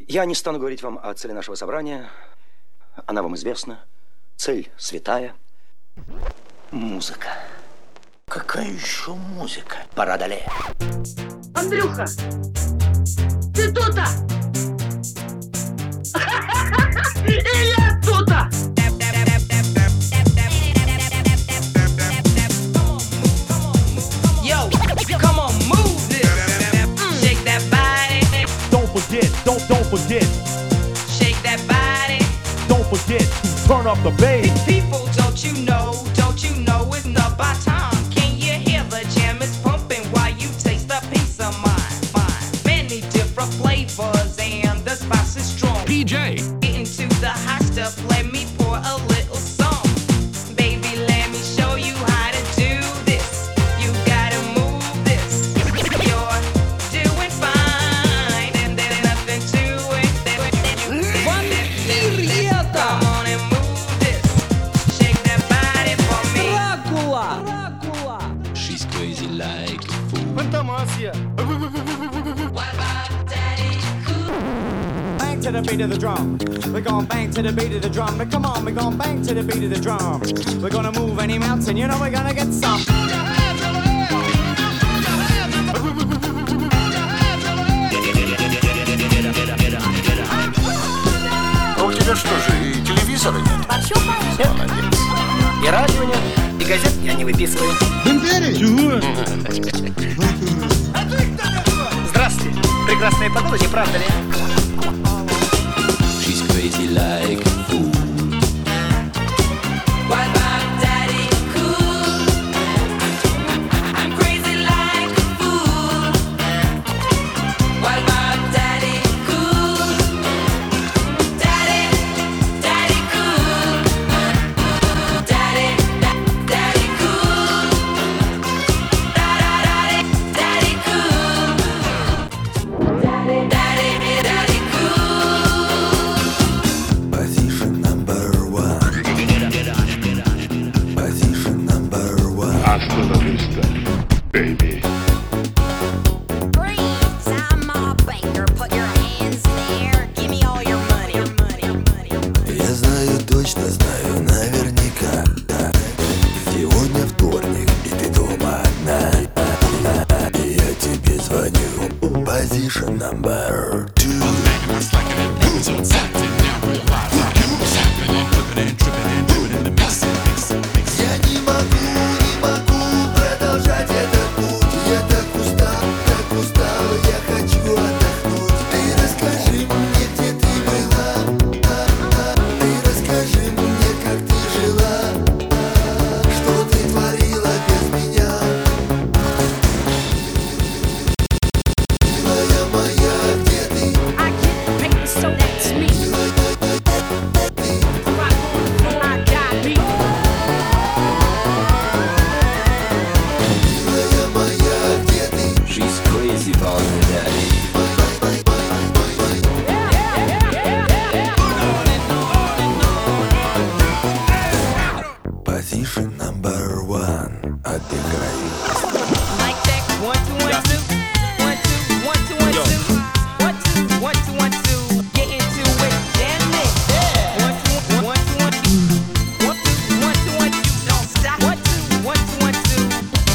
Я не стану говорить вам о цели нашего собрания. Она вам известна. Цель святая. Музыка. Какая еще музыка? Пора далее. Андрюха, ты тут-то? И я тут-то! Yo, come on, move this. Shake that body. Don't forget. Shake that body. Don't forget to turn up the bass. People, don't you know it's not by time. Can you hear the jam is pumping while you taste a piece of mine? Many different flavors and the spice is strong. PJ. Get into the hot stuff, let me pour a little song. Baby, let me show you how to do this. You gotta move this. You're doing fine, and there's nothing to it. Come on and move this. Shake that body for me. She's crazy like a fool. Фантомасия. What about Daddy Cool? Bang to the beat of the drum. We're gonna bang to the beat of the drum. But come on, we're gonna bang to the beat of the drum. We're gonna move any mountain, you know we're gonna get some. А у тебя что же, и телевизора нет? Молодец. И радио нет, и газет я не выписываю. Здравствуйте. Прекрасная погода, не правда ли? She's crazy like a fool. What about Daddy Cool? I'm crazy like a fool. What about Daddy Cool? Daddy Cool. Daddy Cool. Daddy Cool. Daddy Cool. Position number one. Position number one. Hasta la vista, baby. Freeze, I'm a banker. Put your hands in the air. Give me all your money. Я знаю, точно знаю, наверняка. Сегодня вторник, и ты дома одна. И я тебе звоню. Position number two. Я не могу продолжать этот путь. Я так устал, я хочу отдохнуть. Ты расскажи мне, где ты была. Ты расскажи мне, как ты жила. Что ты творила без меня. Милая моя, где ты? I get paid, so that's me. I got me. Милая моя, где ты? She's crazy about her daddy. Position number one. Отдыхай. Mic check, 1, 2, 1, 2. 1, 2, 1, 2, 1, 2. 1, 2, 1, 2, 1, 2. Get into it, damn it. 1, 2, 1, 2, 1, 2. 1, 2, 1, 2, 1, 2. Don't stop. 1, 2, 1, 2, 1, 2.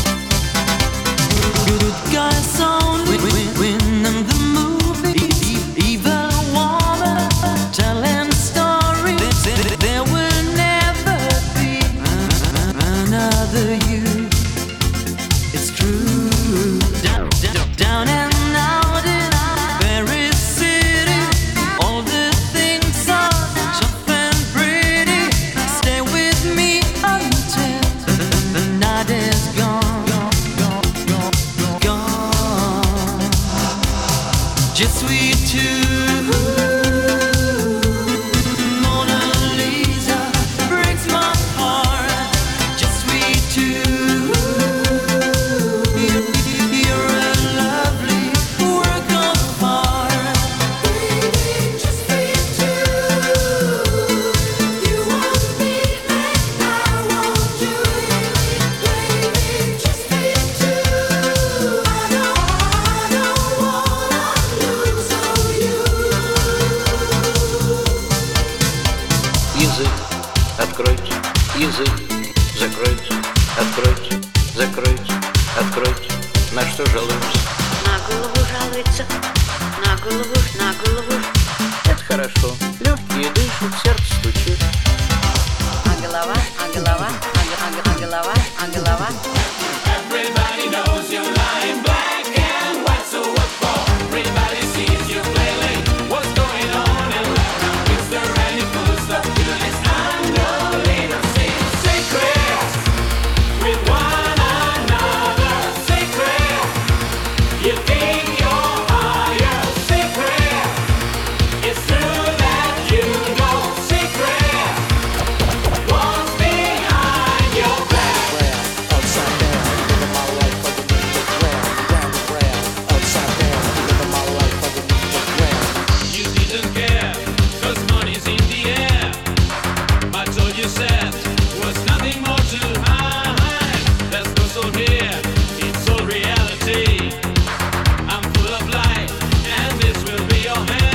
Good guys only win in the movie. Evil woman telling story. There will never be another you. It's true. Down and out in Paris City, all the things are soft and pretty. Stay with me until the night is gone. Just we two. Mona Lisa breaks my heart. Just we two. You're a lovely work of art. Baby, just we two. You want me and I want you. Baby, just we two. I don't wanna lose. На что жалуешься? На голову жалуется. На голову, на голову. Это хорошо. Легкие дышат, сердце стучит. А голова, а голова, а голова, а голова. Everybody knows you're lying black and white, so what for? Everybody sees you clearly. What's going on in the background? Is there any food stuff to this unrelated secret with one another? Secret. You think you're higher. Secret. It's true that you know. Secret. What's behind your back? Upside down, living my life underneath the ground. Down the ground, upside down, living my life underneath the ground. You didn't care, 'cause money's in the air. But all you said was nothing more to hide. There's no soul here, it's all reality. I'm full of light, and this will be your hand.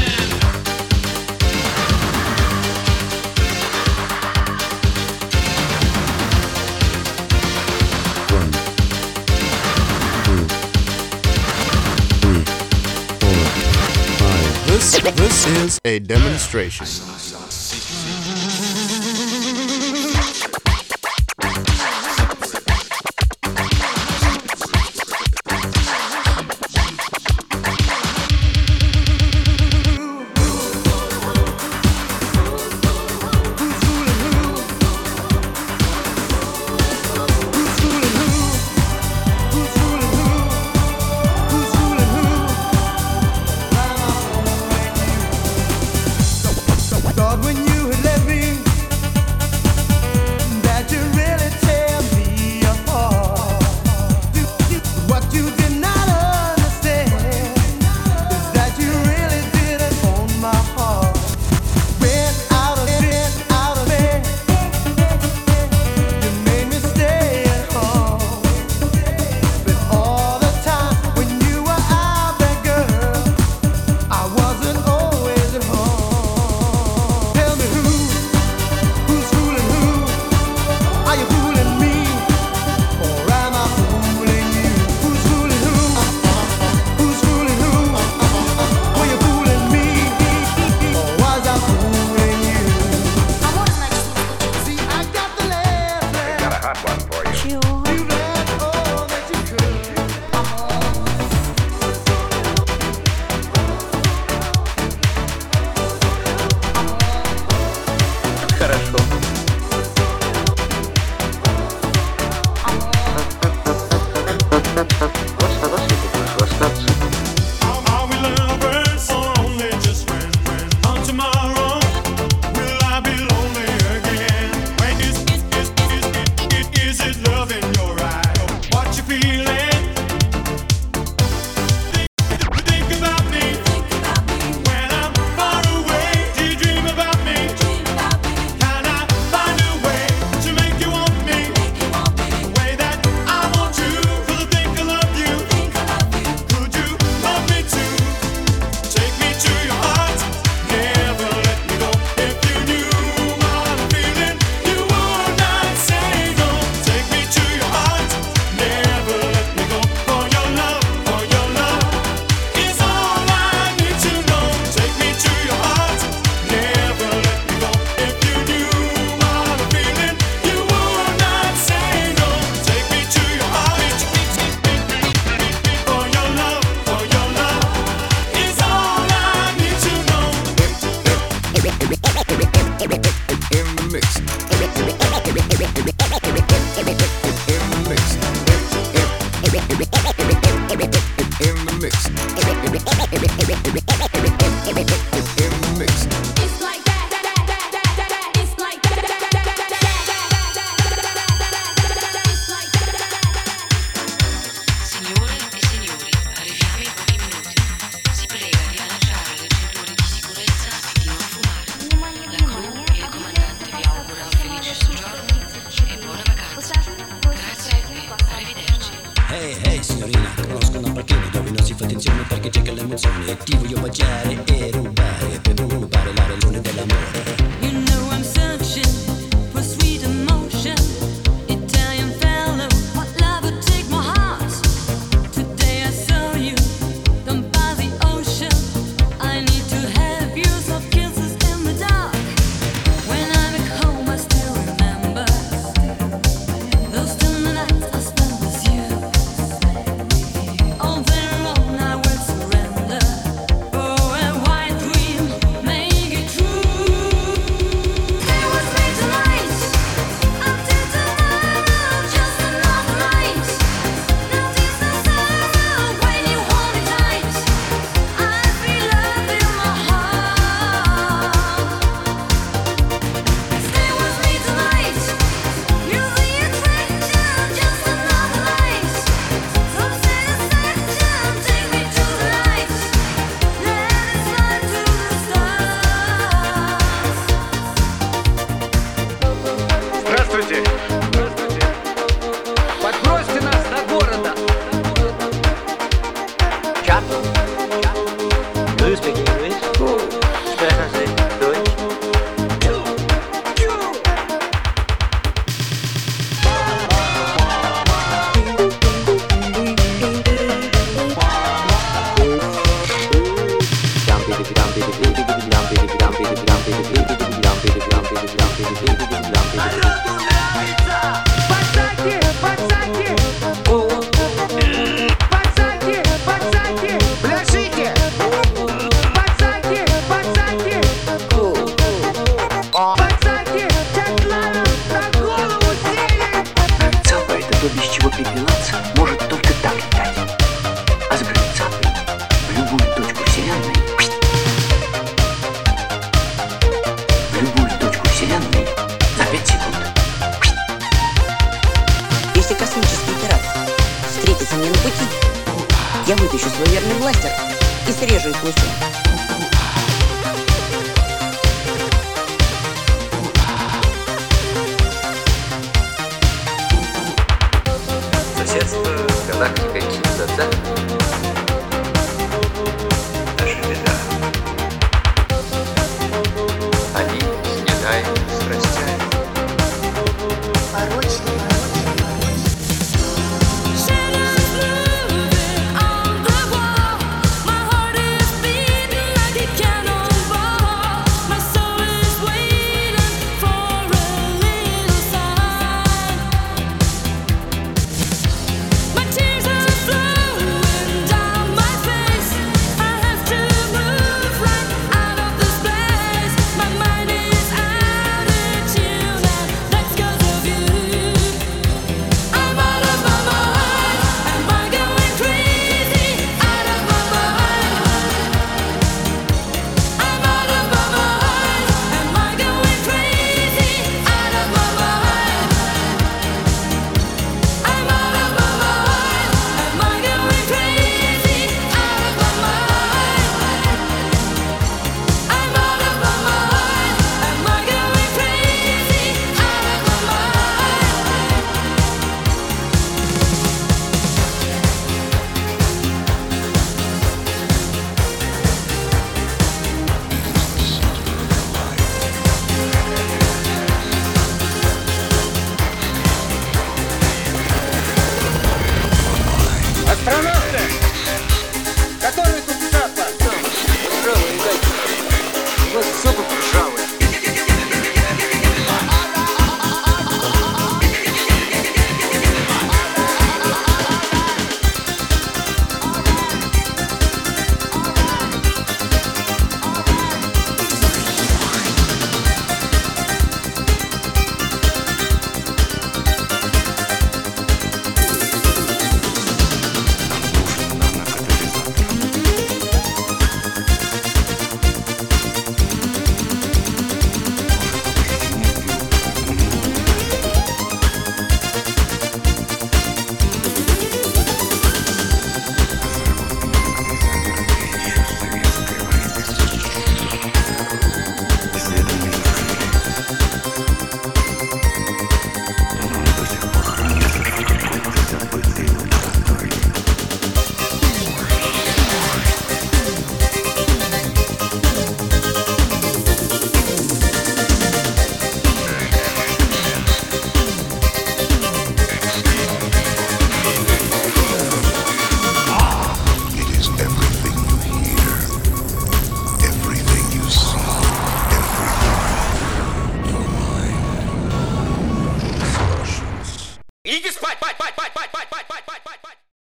This is a demonstration. Thought when you had left me that you really tear me apart. What you did not understand is that you really didn't own my heart. Went out of bed, you made me stay at home. But all the time when you were out there, girl, I wasn't always at home. Tell me who's fooling who? Are you fooling me, or am I fooling you? Who's fooling who? Who's fooling who? Were you fooling me, or was I fooling you? See, I got the last laugh. Got a hot one for you. You read all that you could. Хорошо. Are we lovers or only just friends? On tomorrow, will I be lonely again? Wait, is it love in your eyes? What you feeling? Think about me when I'm far away. Do you dream about me? Can I find a way to make you want me? The way that I want you, 'cause I think I love you. Could you love me too? Take me to your heart, never let me go. If you knew what I'm feeling, you would not say no. Take me to your heart, never let me go. For your love is all I need to know. Take me to your heart, never let me go. If you knew what I'm feeling, you would not say no. Take me to your heart, for your love is all I need to know. In the mix. In the mix. In the mix. In the mix. It's like that. It's like that. Signore e signori, arriviamo in pochi minuti. Si prega di allacciare le cinture di sicurezza e di non fumare. La crew e il comandante vi augura un felice soggiorno e buona vacanza. Grazie e arrivederci. Hey signorina, conosco una parcheggia dove non si fa attenzione perché c'è che l'emozione. Ti voglio baciare e rubare per non rubare la ragione dell'amore. You know I'm searching for sweet emotion. Italian fellow, what love would take my heart. Я вытащу свой верный бластер и срежу их лысым. Соседство, контакт.